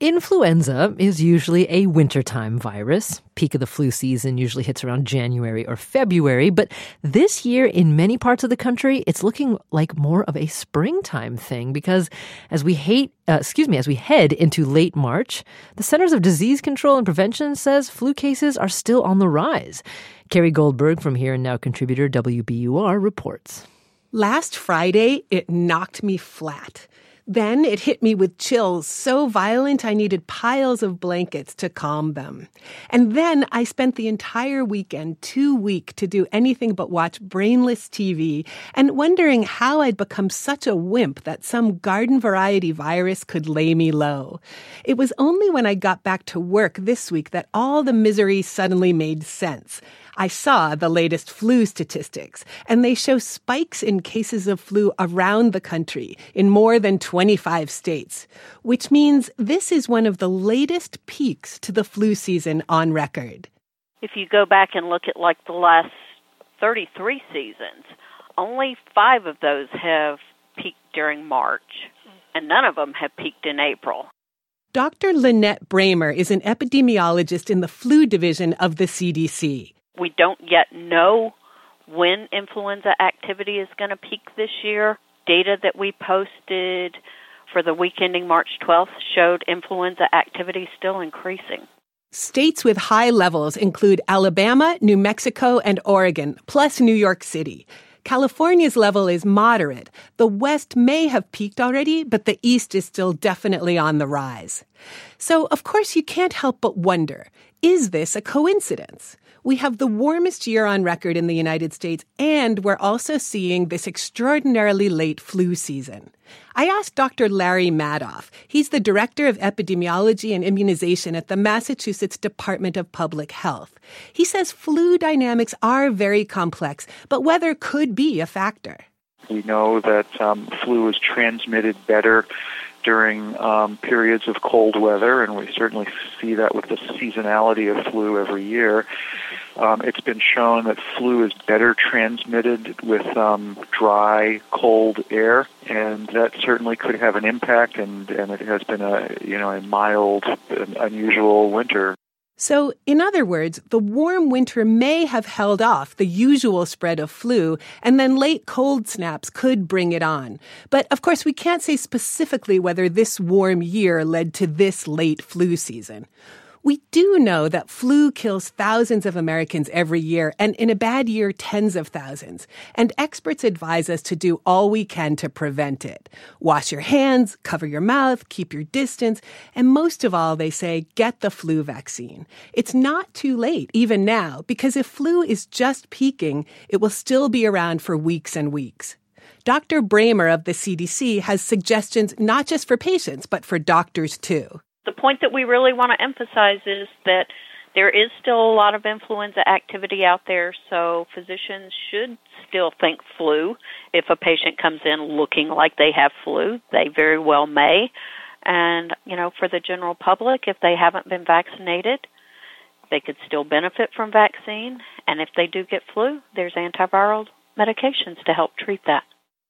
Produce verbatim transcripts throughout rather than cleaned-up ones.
Influenza is usually a wintertime virus. Peak of the flu season usually hits around January or February, but this year in many parts of the country, it's looking like more of a springtime thing because as we hate, uh, excuse me, as we head into late March, the Centers of Disease Control and Prevention says flu cases are still on the rise. Carrie Goldberg from Here and Now contributor W B U R reports. Last Friday, it knocked me flat. Then it hit me with chills so violent I needed piles of blankets to calm them. And then I spent the entire weekend too weak to do anything but watch brainless T V and wondering how I'd become such a wimp that some garden variety virus could lay me low. It was only when I got back to work this week that all the misery suddenly made sense. I saw the latest flu statistics, and they show spikes in cases of flu around the country in more than twenty-five states, which means this is one of the latest peaks to the flu season on record. If you go back and look at like the last thirty-three seasons, only five of those have peaked during March, and none of them have peaked in April. Doctor Lynette Bramer is an epidemiologist in the flu division of the C D C. We don't yet know when influenza activity is going to peak this year. Data that we posted for the week ending March twelfth showed influenza activity still increasing. States with high levels include Alabama, New Mexico, and Oregon, plus New York City. California's level is moderate. The West may have peaked already, but the East is still definitely on the rise. So, of course, you can't help but wonder, is this a coincidence? We have the warmest year on record in the United States, and we're also seeing this extraordinarily late flu season. I asked Doctor Larry Madoff. He's the Director of Epidemiology and Immunization at the Massachusetts Department of Public Health. He says flu dynamics are very complex, but weather could be a factor. We know that um, flu is transmitted better during um, periods of cold weather, and we certainly see that with the seasonality of flu every year. Um, it's been shown that flu is better transmitted with um, dry, cold air, and that certainly could have an impact, and, and it has been a, you know, a mild, unusual winter. So, in other words, the warm winter may have held off the usual spread of flu, and then late cold snaps could bring it on. But, of course, we can't say specifically whether this warm year led to this late flu season. We do know that flu kills thousands of Americans every year, and in a bad year, tens of thousands. And experts advise us to do all we can to prevent it. Wash your hands, cover your mouth, keep your distance, and most of all, they say, get the flu vaccine. It's not too late, even now, because if flu is just peaking, it will still be around for weeks and weeks. Doctor Bramer of the C D C has suggestions not just for patients, but for doctors too. The point that we really want to emphasize is that there is still a lot of influenza activity out there, so physicians should still think flu. If a patient comes in looking like they have flu, they very well may. And, you know, for the general public, if they haven't been vaccinated, they could still benefit from vaccine. And if they do get flu, there's antiviral medications to help treat that.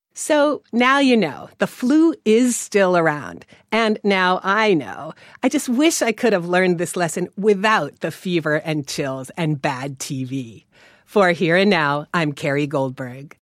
So now you know, the flu is still around. And now I know. I just wish I could have learned this lesson without the fever and chills and bad T V. For Here and Now, I'm Carrie Goldberg.